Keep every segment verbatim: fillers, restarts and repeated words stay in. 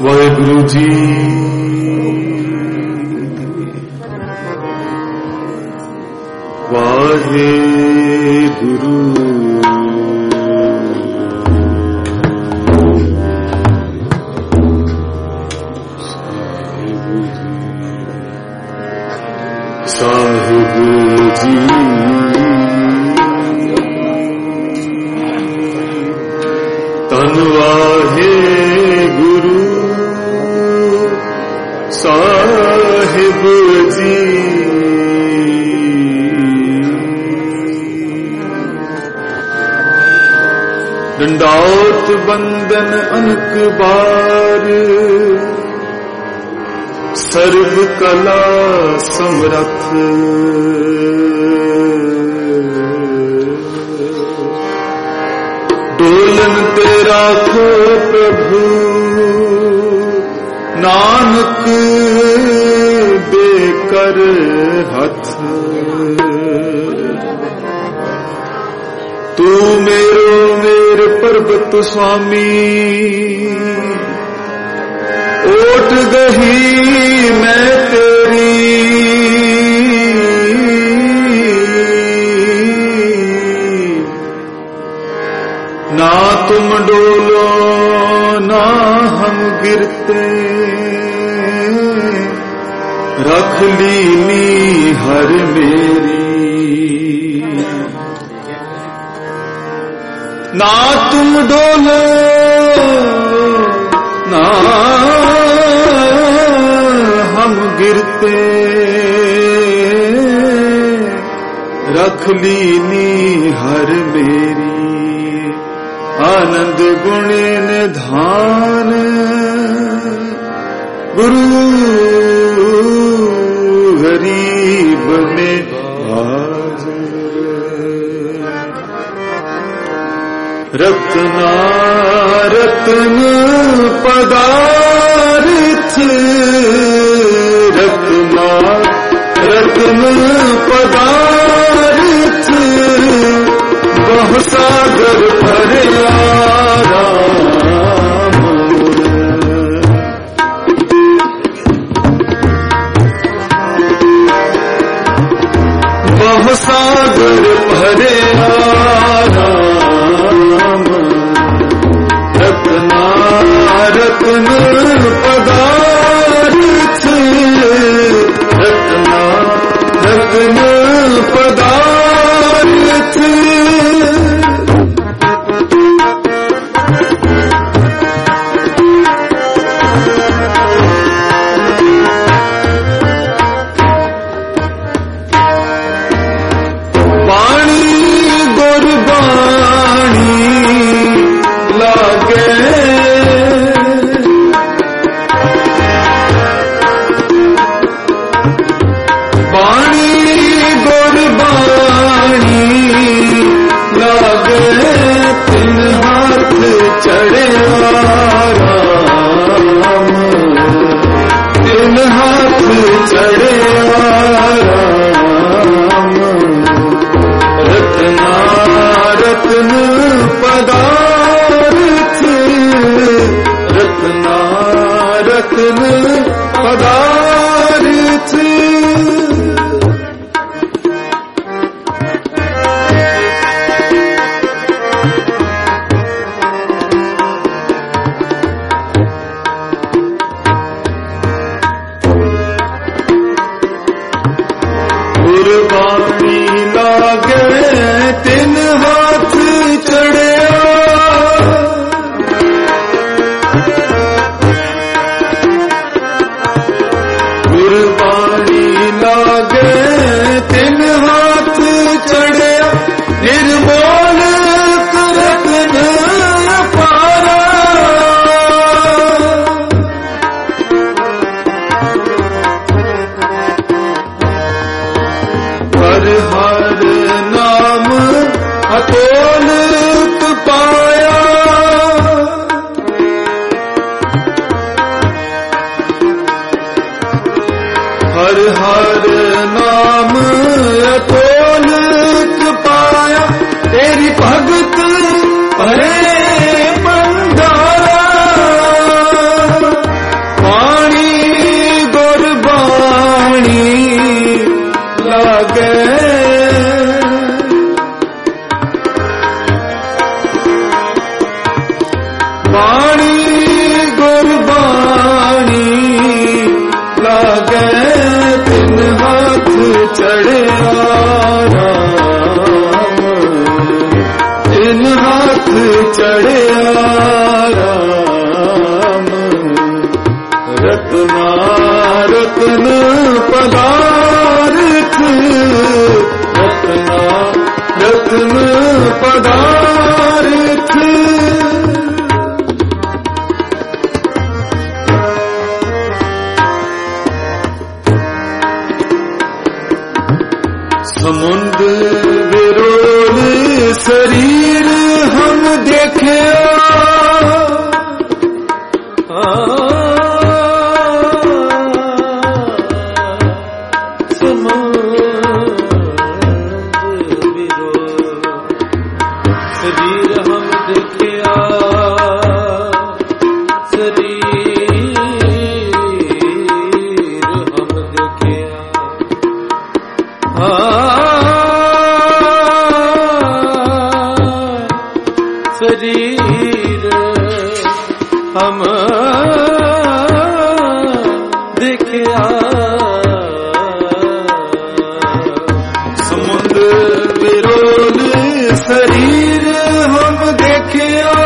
वाहेगुरु जी वाहेगुरु साहिब जी तन वाहेगुरु साहिब जी दंडात बंदन अनक बार सर्व कला समरथ डोलन तेरा को प्रभु नानक बेकर हथ तू मेरो मेर पर्वत स्वामी ओट गही मैं तेरी ना तुम डोलो ना हम गिरते रख लीनी हर मेरी ना तुम डोलो ना हम गिरते रख लीनी हर मेरी आनंद गुणे निधान गुरु गरीब में आज रत्ना रत्न पदार्थ रत्ना रत्न पदार्थ बहु सागर भरे आराम बहु सागर भरे आराम रत्ना रत्न पदार्थ रत्ना रत्न पदार्थ भगत भरे बंधारा रत्न पदार्थ रत्ना रत्न पदार्थ समुद्र विरोल शरीर हम देखे शरीर हम देखिया समुद्र विरोल शरीर हम देखिया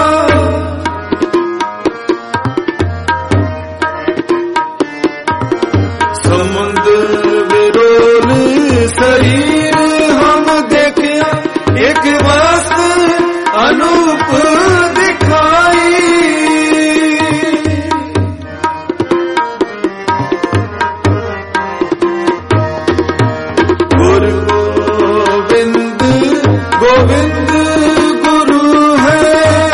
समुद्र विरोल शरीर हम देखिया एक वस्तु अनूप दिखाई गुरु गोविंद गोविंद गुरु है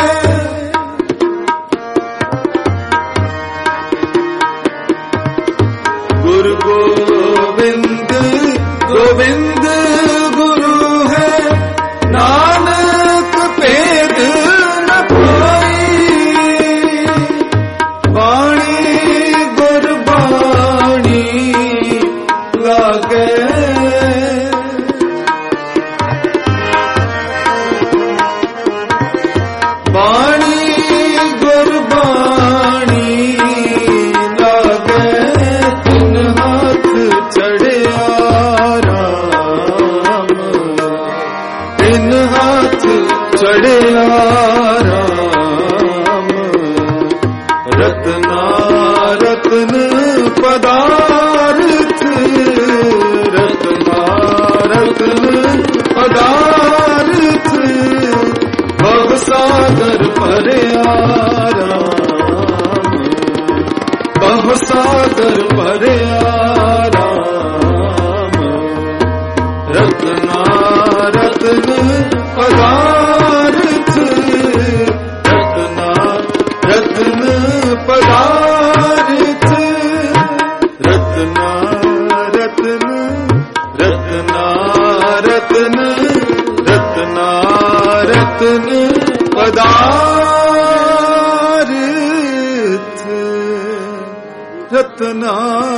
गुरु गोविंद गोविंद गुरु है नानक भेद न कोई वाणी गुरबाणी लागे वाणी गुरबाणी लागे तीन हाथ चढ़िया राम तीन हाथ चढ़िया राम रत्ना रत्न पदार्थ रत्ना रत्न पदार्थ भवसागर भरिया राम भवसागर भरिया राम रत्ना रत्न पदार्थ रत्ना रत्न पदार्थ रत्ना रत्न रत्ना रत्न रत्ना रत्न पदार्थ रत्ना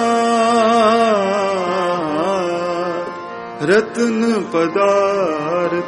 रत्न पदार्थ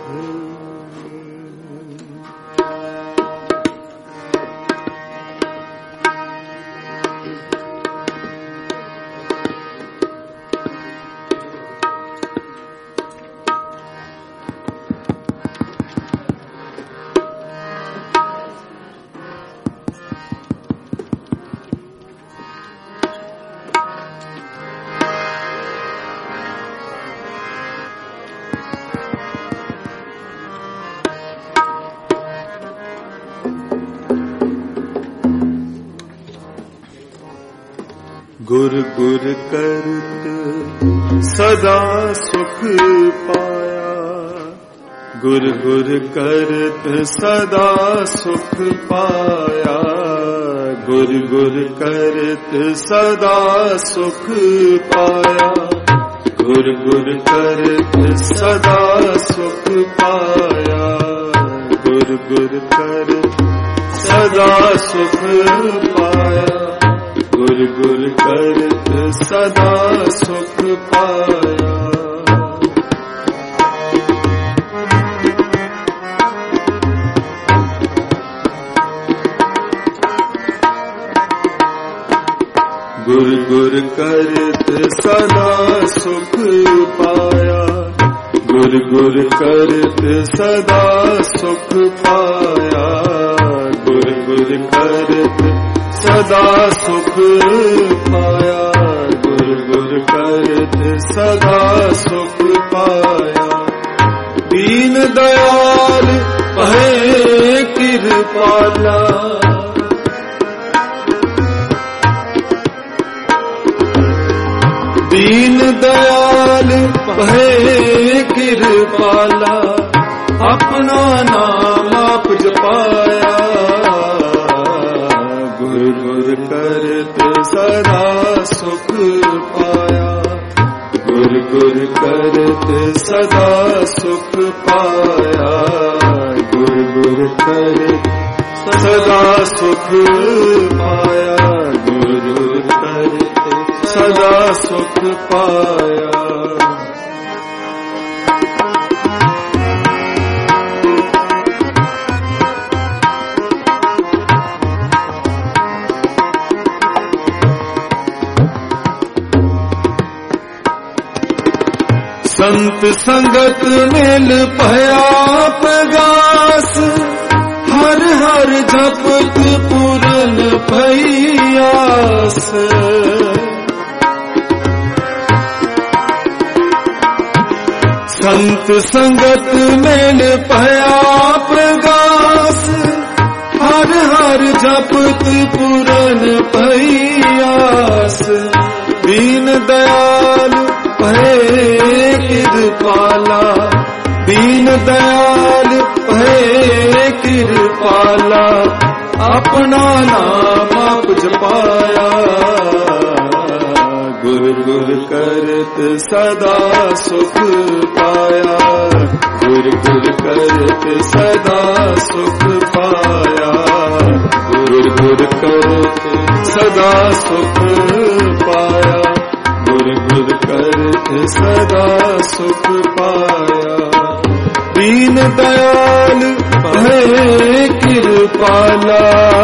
गुर गुर करत सदा सुख पाया गुर गुर करत सदा सुख पाया गुर गुर करत सदा सुख पाया गुर गुर करत सदा सुख पाया गुर गुर करत सदा सुख पाया गुर गुर करत सदा सुख पाया गुर गुर करत सदा सुख पाया गुर गुर करत सदा सुख पाया गुर गुर करत सदा सुख पाया करत सदा सुख पाया। दीन दयाल भये कृपाला, दीन दयाल भये कृपाला, अपना नाम आप जपाया। गुर गुर करत सदा सुख पाया, गुर गुर करत सदा सुख पाया। गुर गुर करत सदा सुख पाया, गुर गुर करत सदा सुख पाया। संत संगत मिल भया प्रगास, हर हर जपत पूरन भैयास। संत संगत मिल भया प्रगास, हर हर जपत पूरन भैयास। दीन दयाल भये कृपाला, दीन दयाल भये कृपाला, अपना नाम आप जपाया। गुर गुर करत सदा सुख पाया, गुर गुर करत सदा सुख पाया। गुर गुर करत सदा सुख पाया, गुर गुर करत सदा सुख पाया। दीन दयाल भये कृपाला,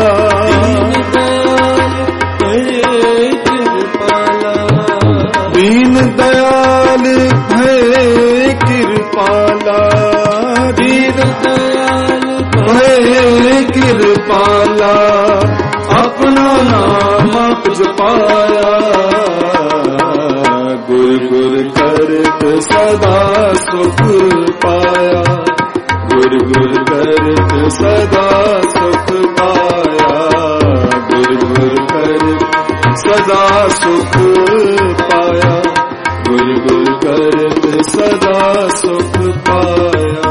दीन दयाल भये कृपाला, दीन दयाल भये कृपाला, अपना नाम आप जपाया। गुर गुर करत सदा सुख पाया, गुर गुर करत सदा सुख पाया। गुर गुर करत सदा सुख पाया, गुर गुर करत सदा सुख पाया।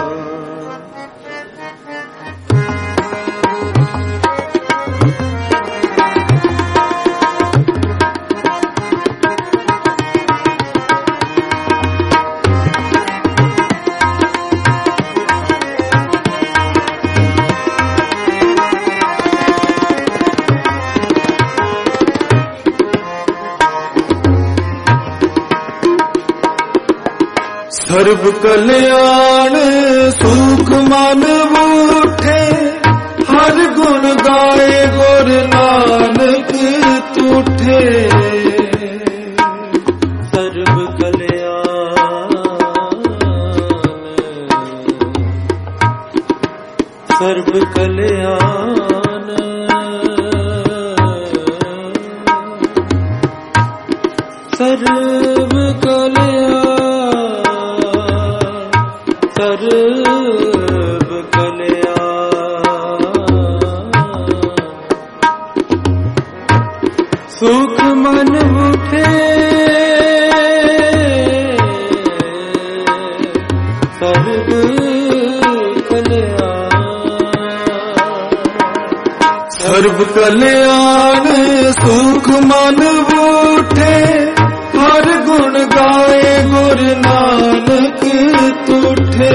सर्व कल्याण सुख मन बूठे, हर गुण गाए गुर नानक तूठे। सर्व कल्याण सर्व कल्याण सर्व कल्याण सर्व कल्याण सुख मन उठे, सर्व कल्याण सर्व कल्याण सुख मन उठे, हर गुण गाए गुर नानक तूठे।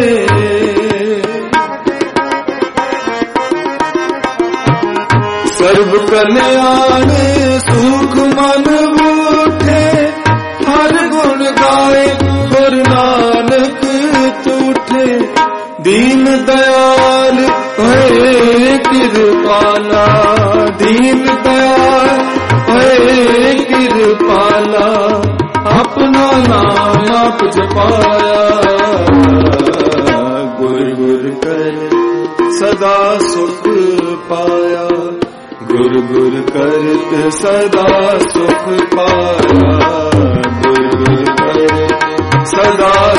सर्व कल्याण सुख मन उठे, हर गुण गाए गुर नानक तूठे। दीन दयाल भये कृपाला, दीन दयाल भये कृपाला, अपना नाम आप जपाया। गुर गुर कर सदा सुख पाया, गुर गुर करत सदा सुख पाया।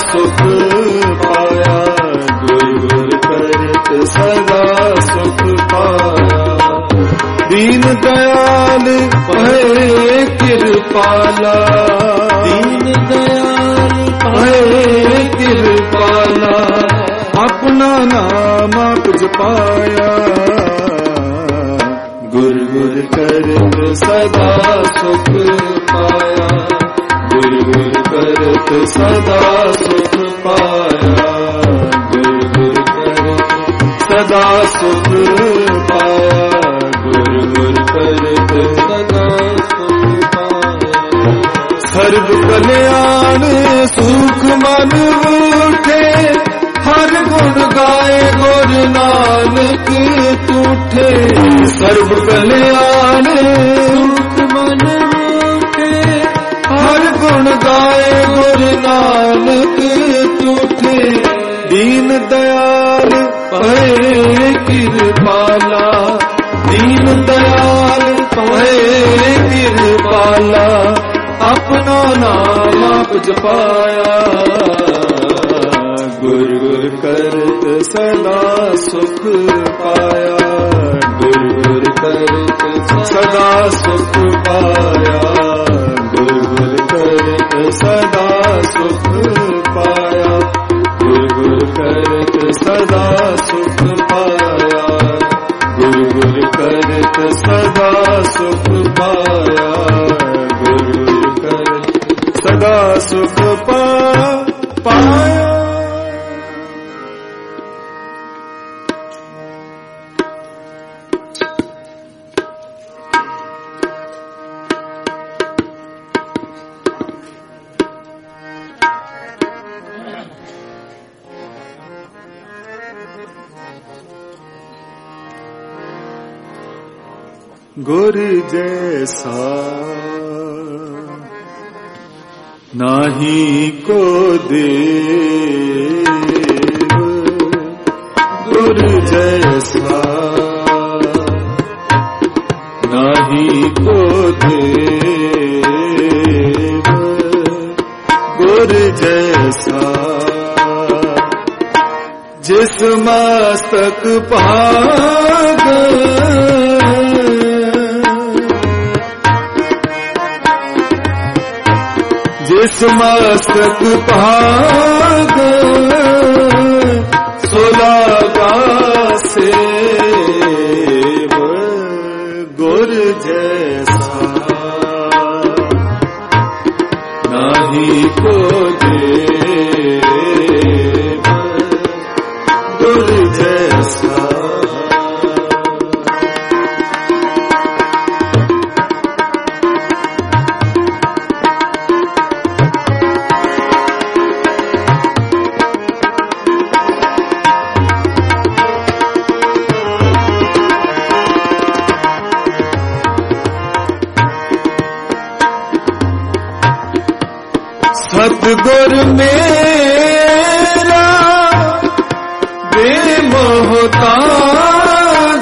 सुख पाया, गुर गुर करत सदा सुख पाया। दीन दयाल भय कृपाला, दीन दयाल भय कृपाला, अपना नाम आप जपाया। गुर गुर करत सदा सुख पाया, गुर गुर करत सदा सुख पाया, गुर गुर करत सदा सुख पाया, गुर गुर करत सदा सुख पाया। सर्व कल्याण सुख मन उठे, हर गुण गाए गुर नानक तूठे। सर्व कल्याण सुख मन उठे, हर गुण गाए गुर नानक तूठे। दीन दयाल भय कृपाला, दीन दयाल भय कृपाला, अपना नाम आप जपाया। गुर गुर करत सदा सुख पाया, गुर गुर करत सदा सुख पाया, गुर गुर करत सदा सुख पाया, गुर गुर करत सदा सुख पाया, गुर गुर करत सदा सुख पाया, गुर गुर करत सदा सुख पाया। गुर जैसा नाही को देव, गुर जैसा नाही को देव, गुर जैसा जिस मस्तक भाग, जिस मस्तक भाग, सुलागा सेव, गुर जैसा नाही को देव, गुर जैसा। सतगुर मेरा बेमोहताज,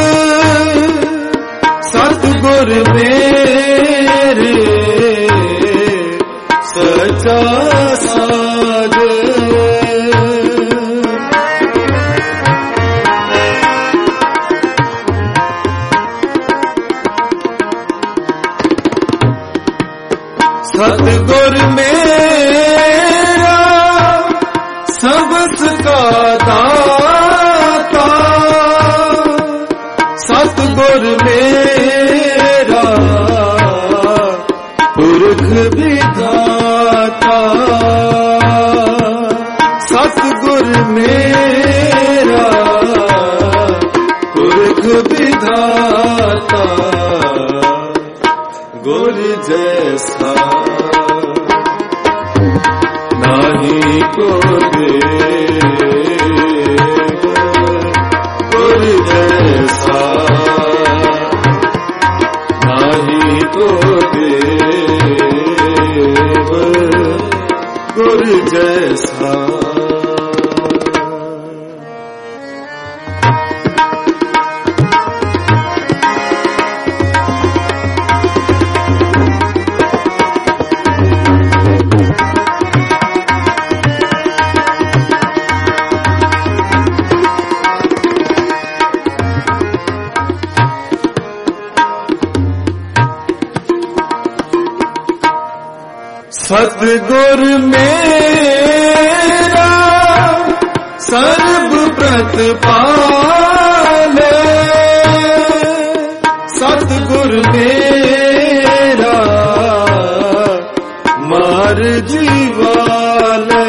सतगुर मेरे सच्चा साज। सतगुर मेरा सबस का दाता, सतगुर मेरा पुरख विधाता, सतगुर मेरा पुरख विधाता, गुर जैसा नाही को देव, गुर जैसा नाही को देव, गुर जैसा। सतगुर मेरा सर्ब प्रतिपाले, सतगुर मेरा मार जीवाले।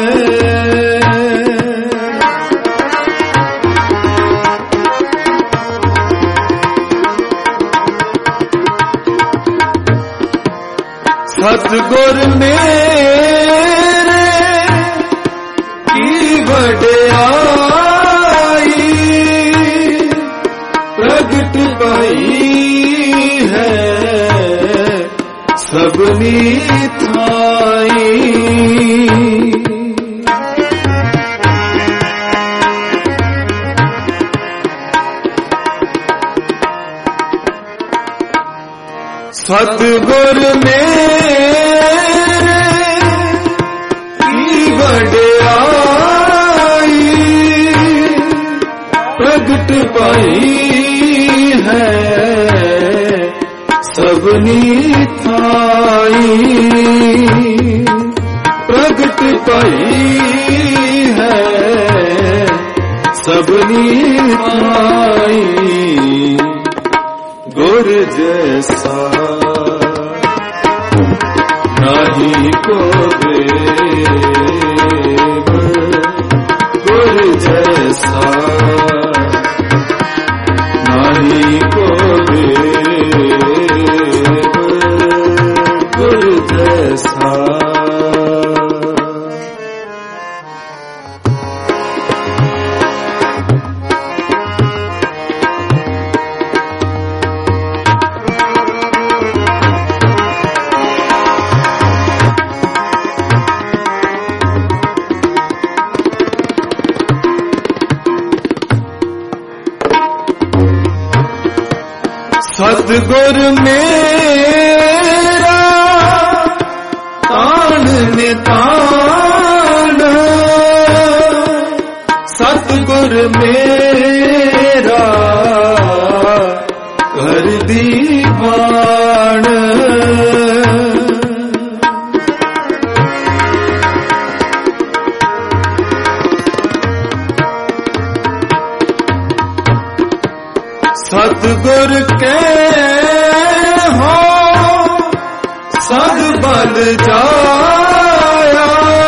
सतगुर मेरे की वड्याई प्रगट पाई है सबनी थाई। सतगुर मेरे की वड्याई प्रगट पाई है सबनी थाई, प्रगट पाई है सबनी थाई। गुर जैसा नहीं को देव, गुर जैसा नहीं को देव, गुर जैसा। सतगुर मेरा तान नितान, सतगुर मेरा कर दीवान। सतगुर के हो सद बल जाया,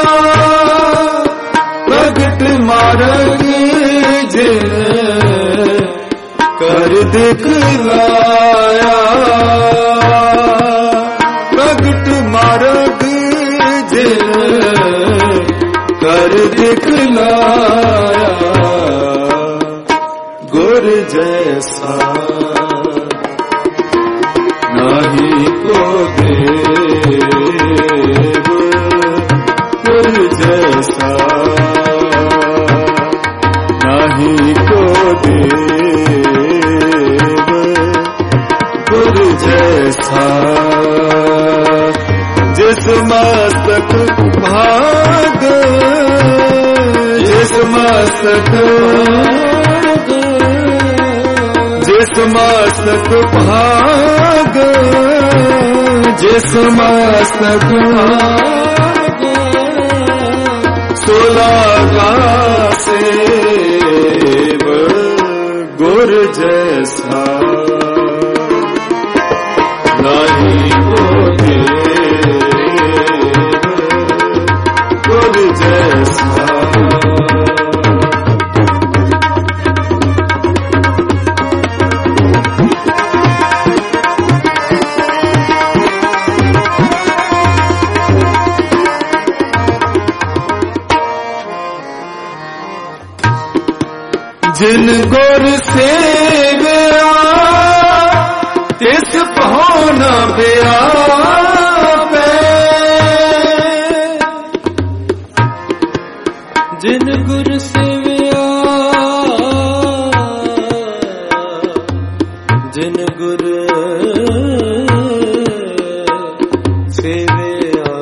प्रगट मार्ग जिन कर दिखलाया, प्रगट मार्ग जिन कर दिखलाया। गुर जैसा नहीं को देव, गुर जैसा नहीं को देव, गुर जैसा। जिस मस्तक भाग, जिस मस्तक जिस मस्तक भाग, जिस मस्तक भाग, सोलागा सेव गुर जैसा नहीं को देव, गुर जैसा। जिन गुर सेवया तिस पहुन व्यापै, जिन गुर सेवया जिन गुर सेवया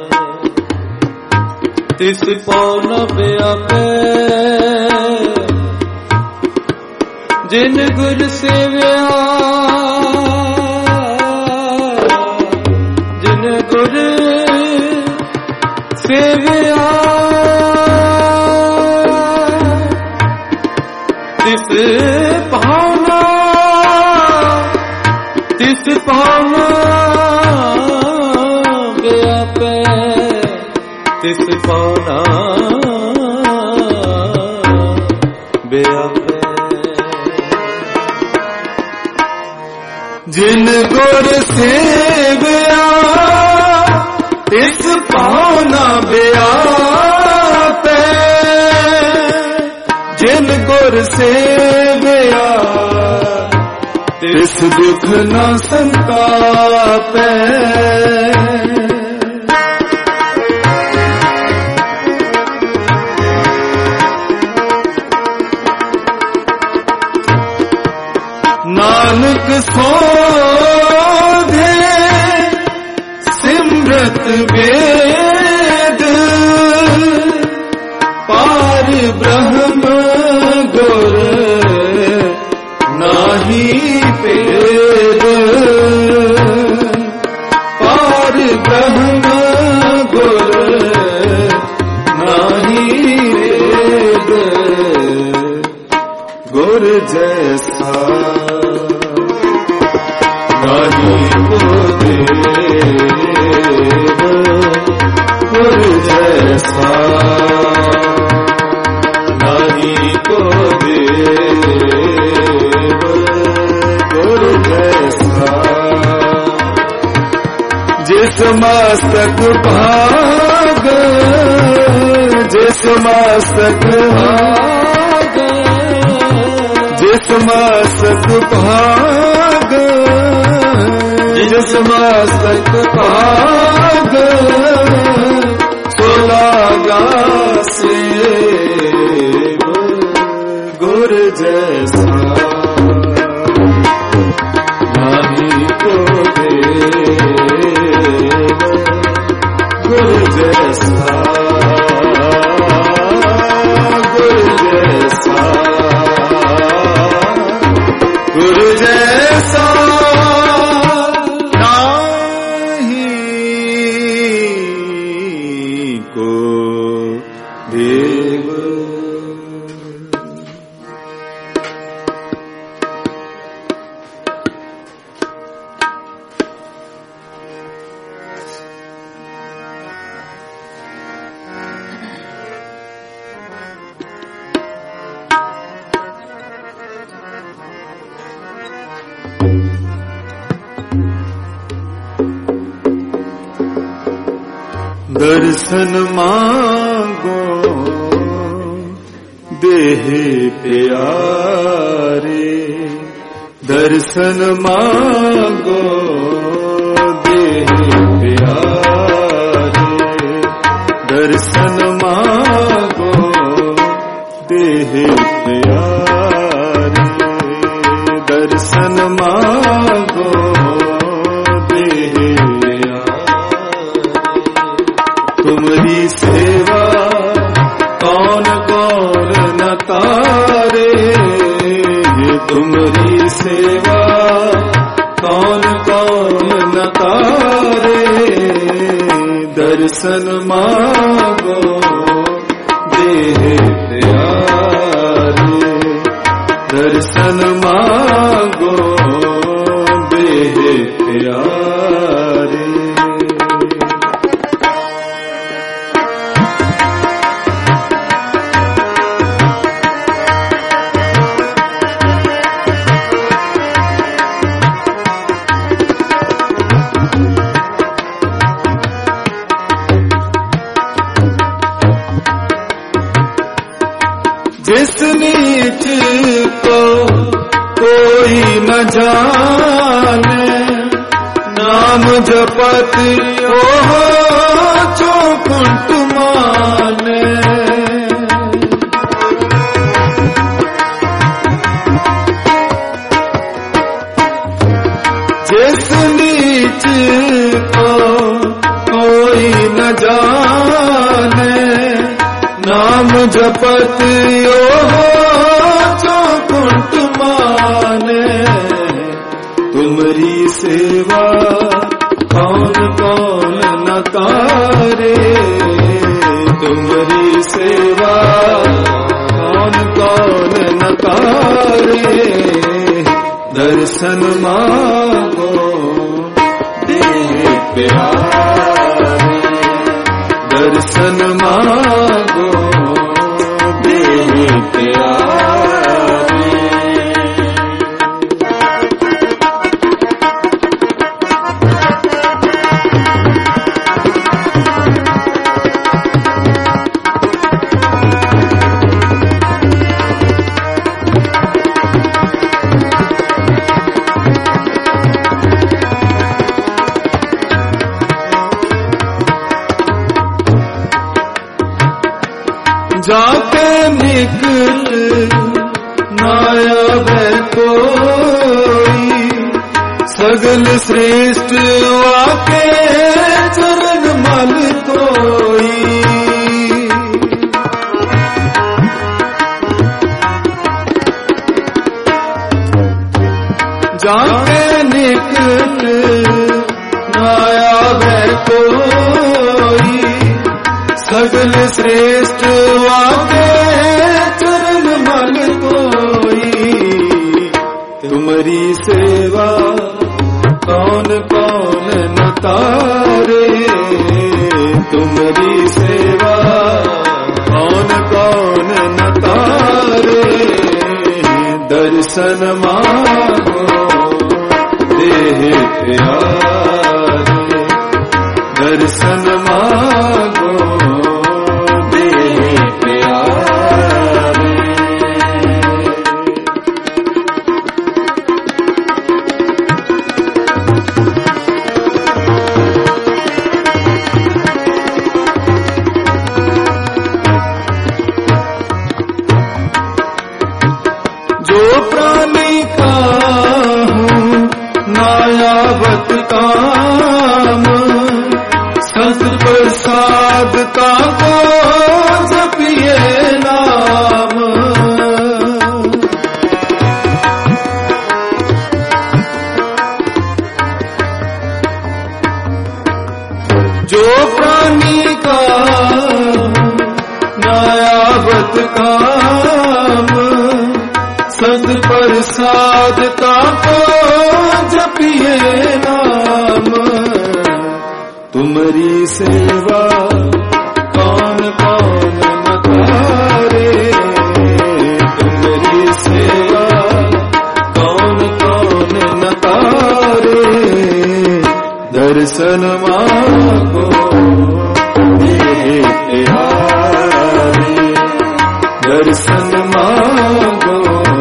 तिस पहुन व्यापै, जिन गुर सेवया जिन गुर तिस पाना व्यापै तिस पाना व्यापै जिन गुर सेवया तिस पाना व्यापै जिन गुर सेवया तिस दुख न संतापै नानक सोधे सिमरत वेद पार ब्रह्म गुर नाही पेद पार ब्रह्म गुर नाही पेद गुर जैसा नाही को देव गुर जैसा नाही को देव गुर जैसा जिस मस्तक भाग जिस मस्तक भाग जिस मस्तक भाग जिस मस्तक भाग सोलागा सेव गुर जैसा नाही को देव गुर जैसा गुर जैसा गुरु जैसा नाही को देव दर्शन मांगो देह प्यारे दर्शन मांगो देह प्यारे दर्शन मांगो देह प्यारे दर्शन मांगो देह तुम्हारी सेवा कौन कौन न तारे तुम्हारी सेवा कौन कौन न तारे दर्शन मांगो देह प्यारे दर्शन मांगो देह प्यारे जिस नीच को कोई न जाने नाम जपत ओह चौकुंट माने जिस नीच को कोई न जाने नाम जपत ओह चौकुंट माने तुमरी सेवा कौन कौन न तारे तुमरी सेवा कौन कौन न तारे दर्शन मांगो दर्शन मांगो देह प्यारे। जाके निकल नाया है कोई, सगल श्रेष्ठ वाके चरण मल कोई। जाके निकल नाया है कोई, सगल श्रेष्ठ वाके चरण मल कोई। तुम्हारी सेवा कौन कौन न तारे, तुम्हारी सेवा कौन कौन न तारे। दर्शन मांगो देह प्यारे, दर्शन मांगो देह प्यारे। जो प्राणी का हूँ नायावत काम, संत प्रसाद का को जपिए नाम। जो प्राणी का नायावत काम, संत प्रसाद का को जपिए नाम। तुम्हारी सेवा कौन कौन न तारे, तुम्हारी सेवा कौन कौन न तारे। दर्शन मांगो देह प्यारे, दर्शन मांगो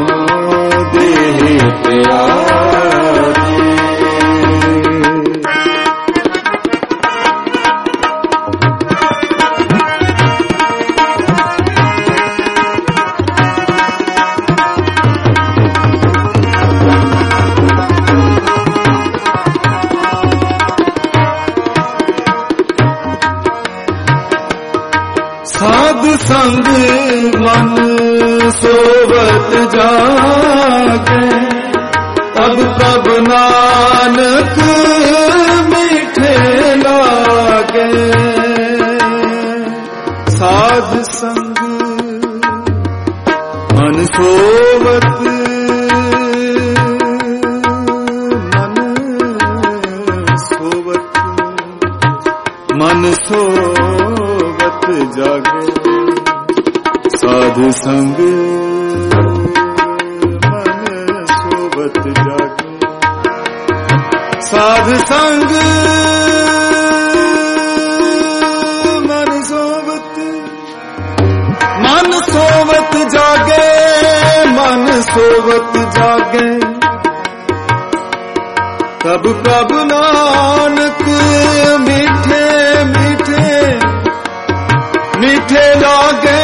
देह प्यारे। साध संग मन सोवत जागे, अब तब नानक मीठे लागे। साध संग मन सोवत, मन सोवत, मन सोवत जागे। साधु संग मन सोवत जागे, साधु संग मन सोवत, मन सोवत जागे, मन सोवत जागे। तब कब नानक मीठे मीठे मीठे लागे।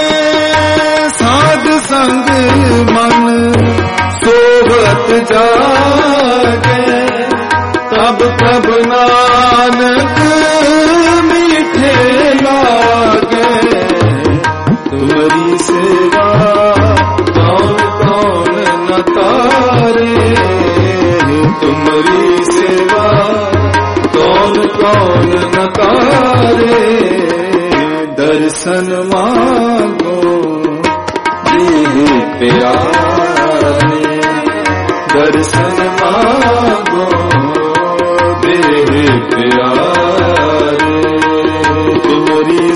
साध संग मन सोवत जागे, तब कब नानक मीठे लागे। तुम्हारी सेवा कौन कौन न तारे, तुम्हारी सेवा कौन कौन न तारे। दर्शन मांगो देह प्यारे, दर्शन मांगो देह प्यारे। तुम्हारी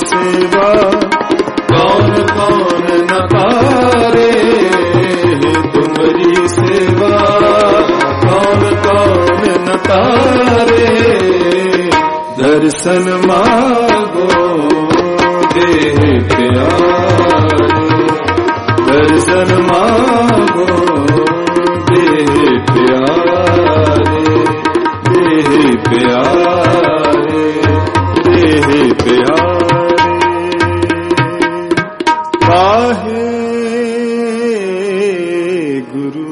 दर्शन मांगो देह प्यारे, दर्शन मांगो देह प्यारे, देह प्यारे, देह प्यारे। काहे गुरु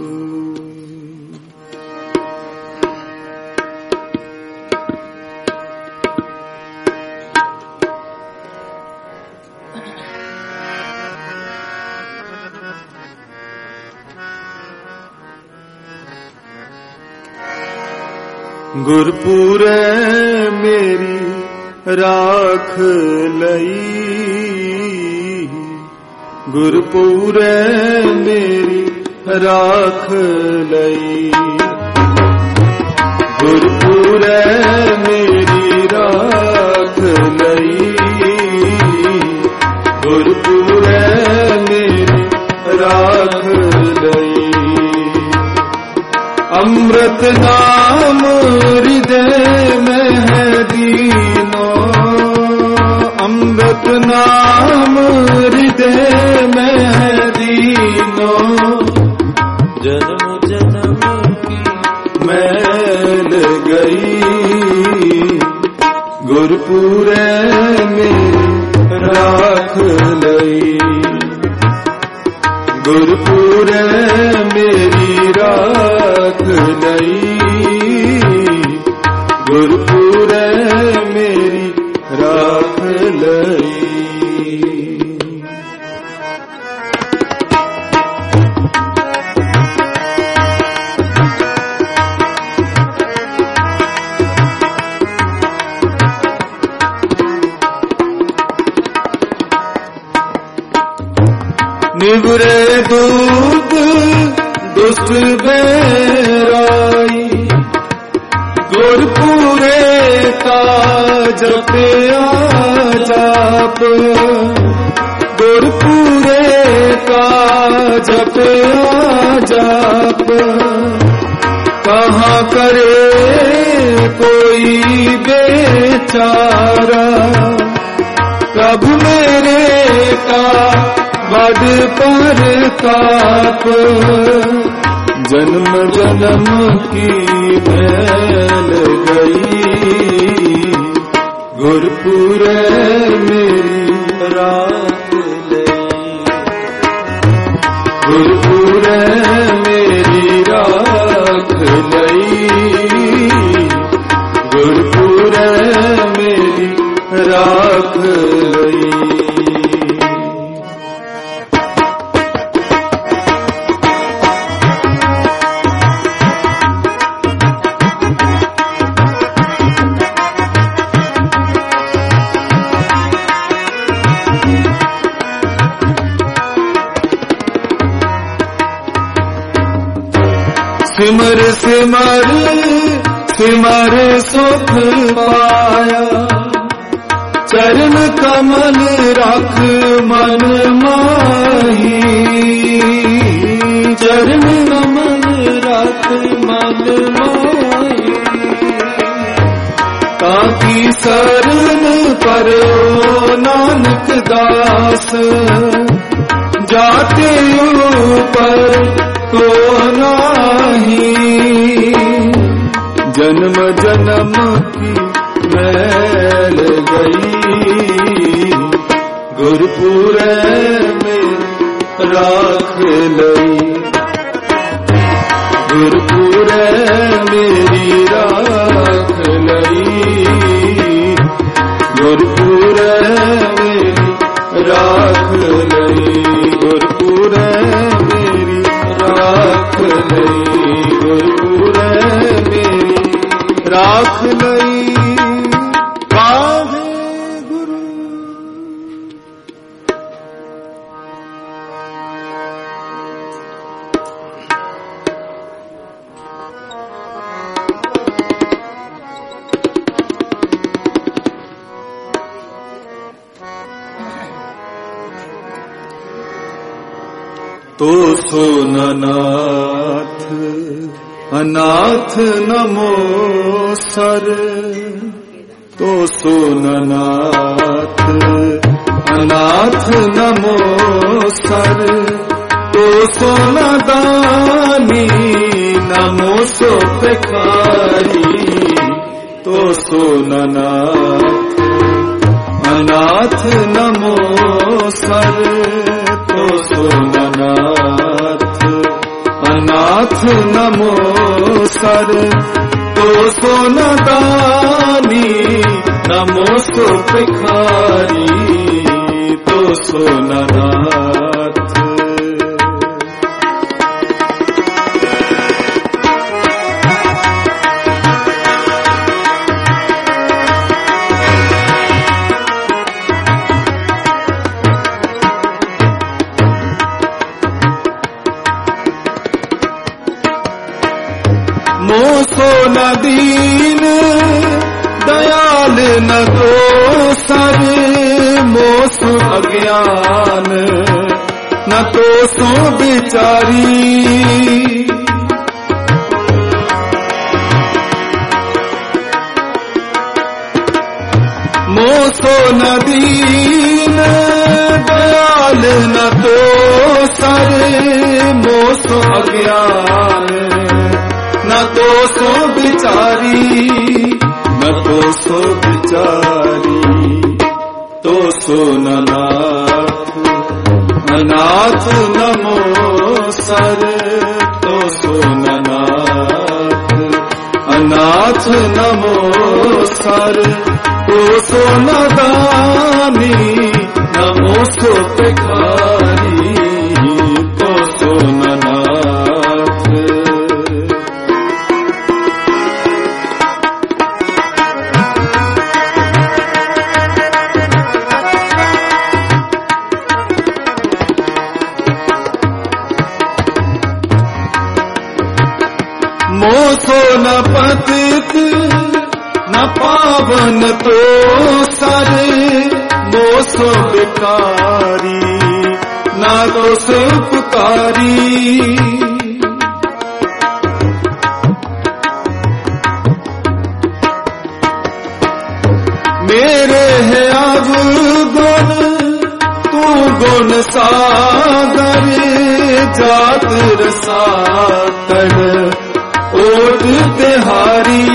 गुरपुरे मेरी राख लई, गुरपुरे मेरी राख लई, गुरपुरे मेरी राख लई, गुरपुरे मेरी राख लई। अमृत नाम हृदय में है दीनो, अमृत नाम हृदय में है दीनो। जन्म जन्म की मैल गई, गुरपुरे मेरी राख लई, गुरपुरे मेरी राख लई, गुरपुरे मेरी राख लई। निवरे दूध दुष्ट बेराई, गुरपुरे का जपया जाप, गुरपुरे का जपया जाप। कहाँ करे कोई बेचारा, प्रभु मेरे का बड़ पर ताप। जन्म जन्म की मैल गई, गुरपुरे मेरी राख लई, गुरपुरे मेरी राख लई, गुरपुरे मेरी राख लई। सिमर सिमर सिमर सुख पाया, चरण कमल रख मन माही, चरण कमल रख मन माही। ताकि शरण परो नानक दास, जाते ऊपर तो नाही। जन्म जन्म की मैल गई, गुरपुरे में राख लई, गुरपुरे मेरी राख लई, गुरपुरे मेरी राख लई, गुरपुरे मेरी राख लई, गुरपुरे मेरी राख लई। वाहे गुरु तो सोन अनाथ अनाथ नमो सर, तो सोननाथ अनाथ नमो सर तो सोनदानी नमो सो भिखारी तो सोननाथ अनाथ नमो सर तो सोननाथ अनाथ नमो सर तो सोनदानी नमो सो भिखारी तो सोननाथ मोसो न दीन दयाल न तो सर मोसो अज्ञान न तो सो बिचारी मोसो न दीन दयाल न तो सर मोसो अज्ञान न तो सो बिचारी न तो सो बिचारी तो सोननाथ अनाथ नमो सर तो सोननाथ अनाथ नमो सर तो सोनदानी नमो सो भिखारी तो सोननाथ मोसो न पतित न पावन तो सर मोसो भिखारी न तो सुपकारी मेरे है अब गुण तू गुण सागर जात रसातन ओट तिहारी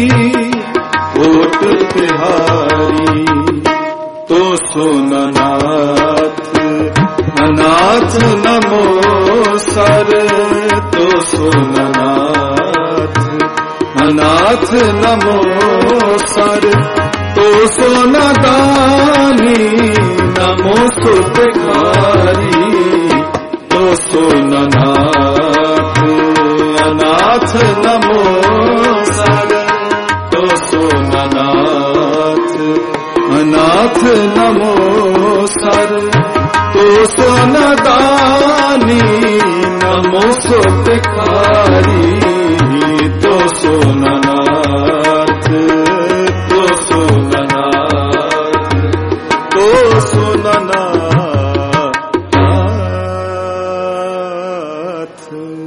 ओट तिहारी तो सोननाथ अनाथ नमो सर तो सोननाथ अनाथ नमो सर तो सोनदानी नमो सो भिखारी तो सोननाथ अनाथ नमो सर तो सोननाथ अनाथ नमो सर तो सोनदानी नमो सो भिखारी तो सोननाथ तो सोननाथ तो सोननाथ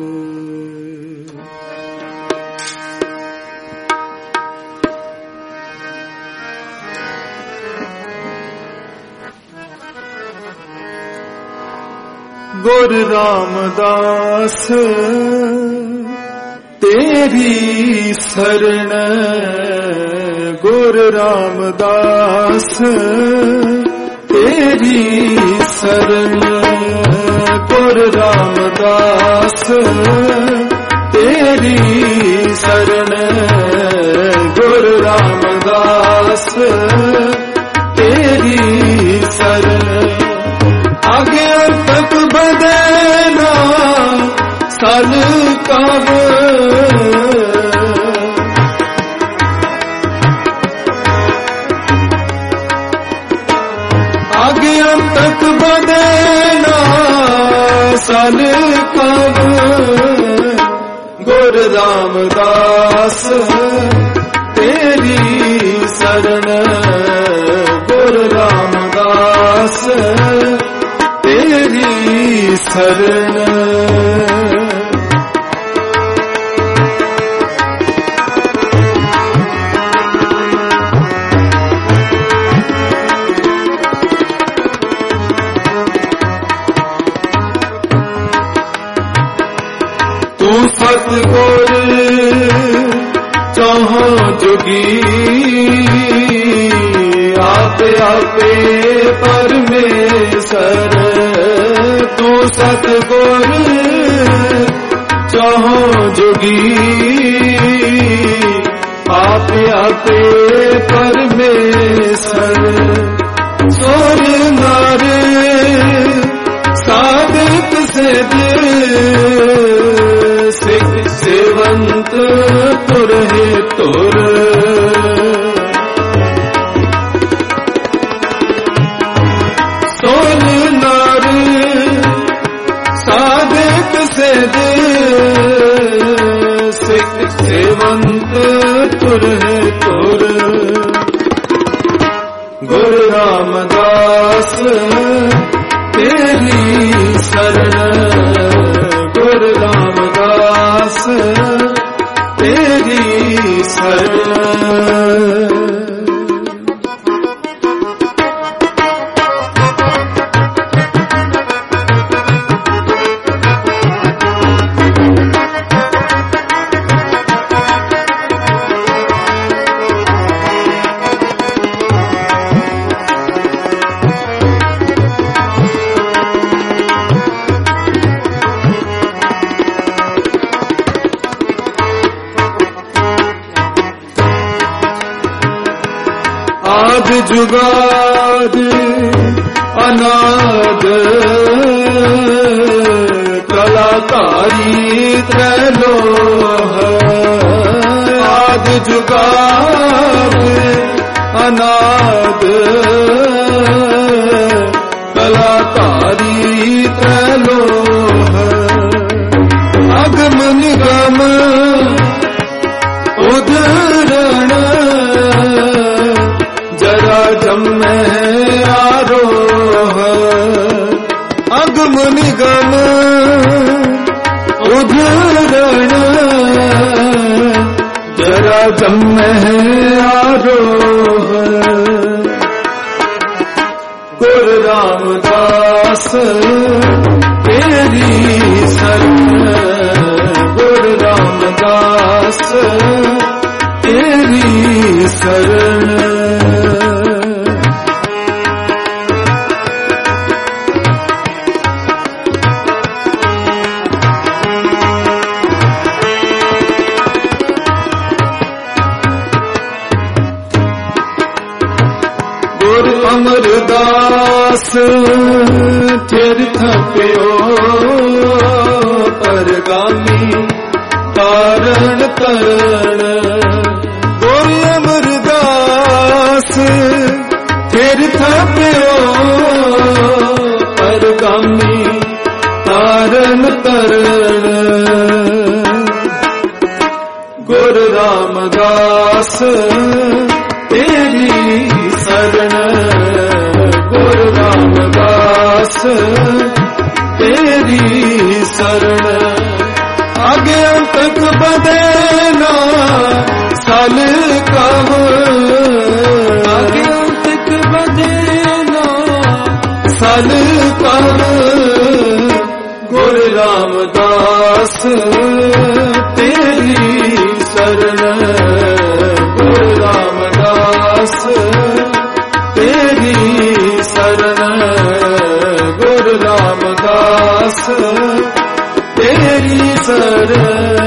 गुरु रामदास तेरी शरण गुरु रामदास तेरी शरण गुरु रामदास तेरी शरण गुरु रामदास तेरी शरण आगे तक बदेना साल कब आगे तक बदेना साल कब गुरु रामदास तेरी शरण गुरु रामदास तेरी शरण जुगी आपे आपे परमेश्वर तू सतगुर चाहो जुगी आपे आपे परमेश्वर सोर नर साधक सिद्ध सिख सेवंत तुर है तुर सोर नर साधक सिद्ध सिख सेवंत तुर है तुर गुरु रामदास तेरी शरण गुरु रामदास तेरी शरण आद जुगाद अनाद कलाकारी त्रैलोह आद जुगाद अनाद कलाकारी त्रैलोह अगम निगम उदरण जम्मे आरोह अगम निगम उधरण जरा जम्मे आरोह गुरु रामदास तेरी शरण गुरु रामदास तेरी शरण अमरदास तीर्थ प्यो परगामी कारण करण गोरी अमरदास तीर्थ प्यो परगामी कारण करण गुरु रामदास तेरी शरण गुरु रामदास तेरी शरण आगे तक बदेना साल कब आगे तक बदेना साल कब गुरु रामदास तेरी शरण गुरु रामदास तेरी शरण गुरु रामदास तेरी शरण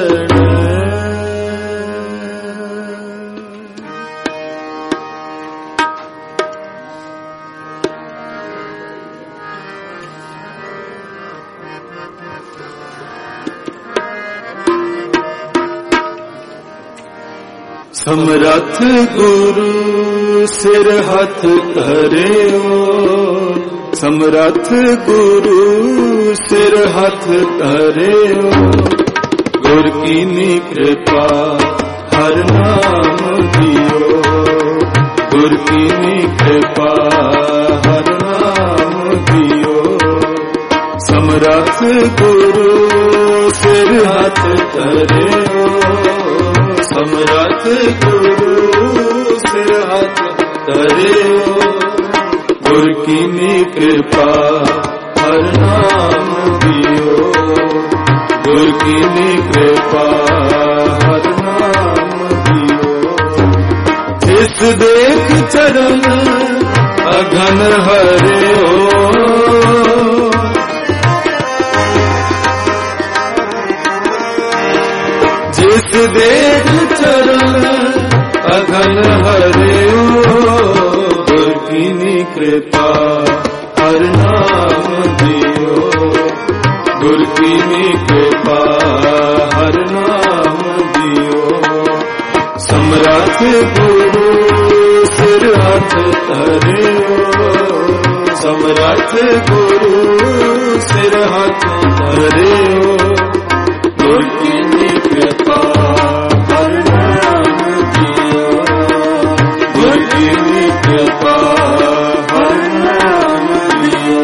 समरथ गुरु सिर हथ धरियो समरथ गुरु सिर हथ धरियो गुर कीनी कृपा हर नाम दियो गुर कीनी कृपा हर नाम दियो समरथ गुरु सिर हथ धरियो समरथ गुरु सिर हथ धरियो गुर कीनी कृपा हर नाम दियो गुर कीनी कृपा हर नाम दियो जिस देख चरण अघन हरे ओ, जिस देख चरण अघन हरे ओ, गुर कीनी कृपा हर नाम दियो, गुर कीनी कृपा हर नाम दियो। समरथ गुरु सिर हाथ धरे ओ, समरथ गुरु सिर हाथ धरे ओ, गुर कीनी कृपा हर नाम दियो, गुर कीनी कृपा हर नाम दियो।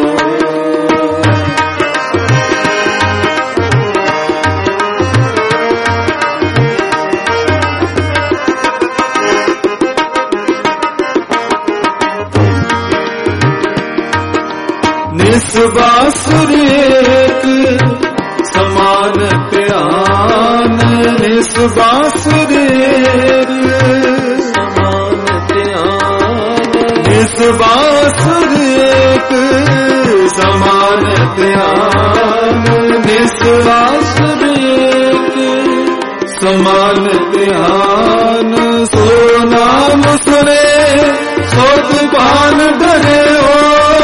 निस्बासुर एक समान ध्यान, निस्बासुर एक समान ध्यान, निस्बासुर एक समान ध्यान, निस्बासुर एक समान ध्यान। सो नाम सुने सो जुबान डरे ओ,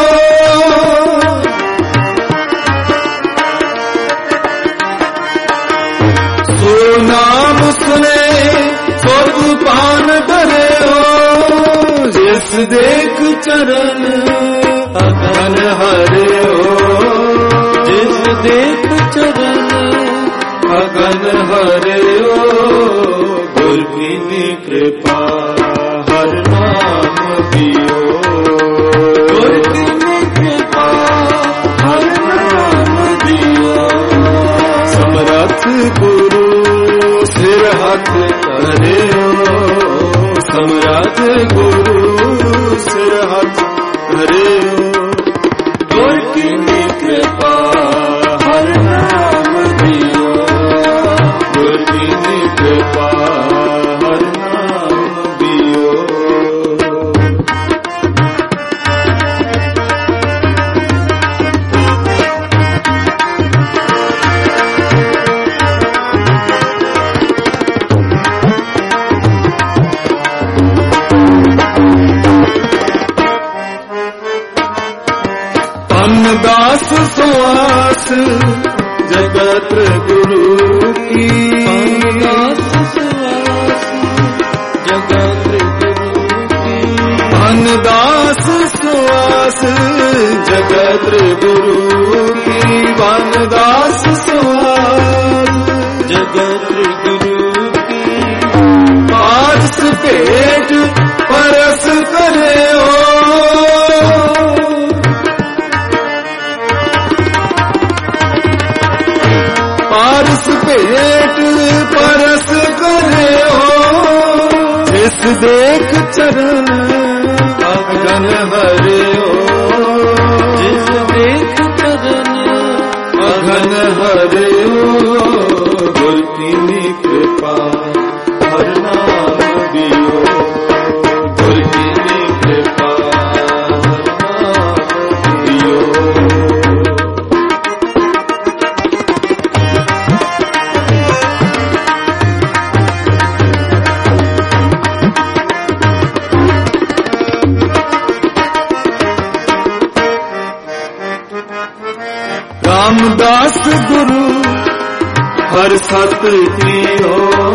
नाम सुने सो जुबान डरे ओ, जिस देख चरण अघन हरे ओ, जिस देख चरण अघन हरे ओ, गुर कीनी कृपा हर नाम दियो, गुर कीनी कृपा हर नाम दियो। समरथ गुरु सिर हाथ धरे ओ, समरथ गुरु सिर हाथ धरे ओ, गुर कीनी कृपा हर नाम दियो, गुर कीनी कृपा हर नाम दियो। दास सुवास जगत गुरु की, दास सुवास जगत गुरु की, दास सुवास जगत गुरु की, दास सुवास जगत गुरु की। पारस पेट परस करे ओ, पारस पेट परस करे ओ, जिस देख चरण अघन हरे ओ, जिस देख चरण अघन हरे ओ, गुर कीनी कृपा हर नाम दियो, गुर कीनी कृपा हर नाम दियो। रामदास गुरु हर सत कियो,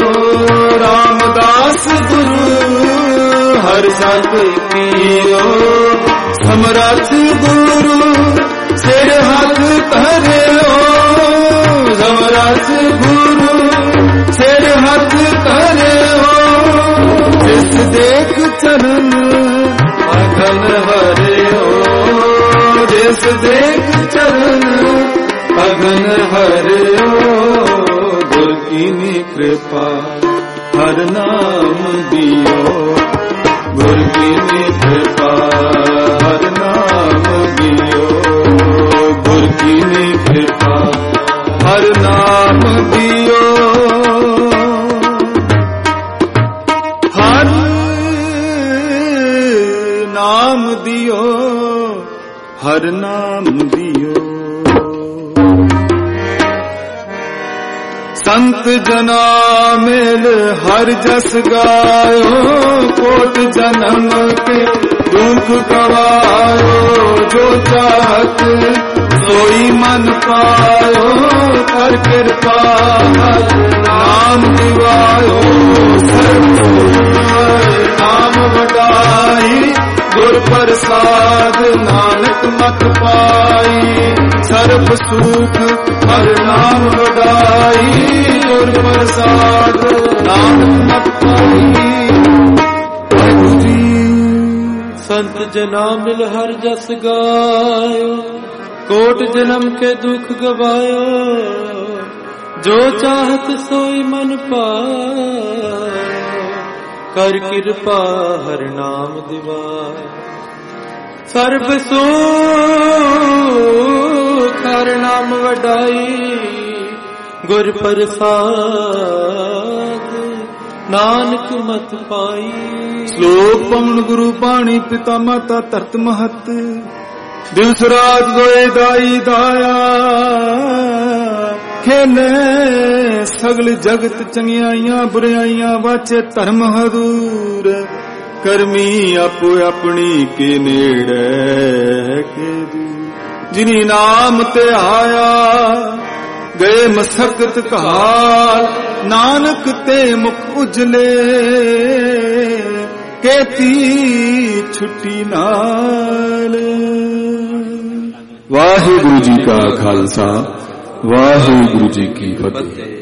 रामदास गुरु हर सत कियो, समरथ गुरु सिर हाथ धरे ओ, समरथ गुरु सिर हाथ धरे ओ, जिस देख चरण अघन हरे ओ, जिस देख चरण अघन हरे ओ, गुर कीनी कृपा हर नाम दियो, गुर कीनी कृपा हर नाम दियो, गुर कीनी कृपा हर नाम दियो। हर ਨਾਮ ਦਿਓ, ਹਰ ਨਾਮ ਦਿਓ। संत जना मेल हर जस गायो, कोट जन्म के दुख गवायो, जो चाहत सोई मन पायो, कर कृपा नाम दिवायो। नाम वडाई गुर प्रसाद, नानक मत पाई, सर्ब सुख हर नाम वडाई, गुर प्रसाद नानक मत पाई। संत जना मिल हर जस गायो, कोट जन्म के दुख गवायो, जो चाहत सोई मन पायो, कर कृपा हर नाम दिवाय। सर्ब सुख हर नाम वडाई, गुर प्रसाद नानक मत पाई। श्लोक पवन गुरु बाणी पिता माता धरत महत, दिवस रात गोए दाई दाया, खेले सगल जगत चंगियाइयां बुराइयां, वाचे धर्म हदूर, करमी आपो अपनी के नेड़े के दूर। जिनी नाम ते आया गए मसकत काल, नानक ते मुख उजले, केती छुट्टी नाल। वाहिगुरु जी का खालसा, वाहिगुरु जी की फतेह।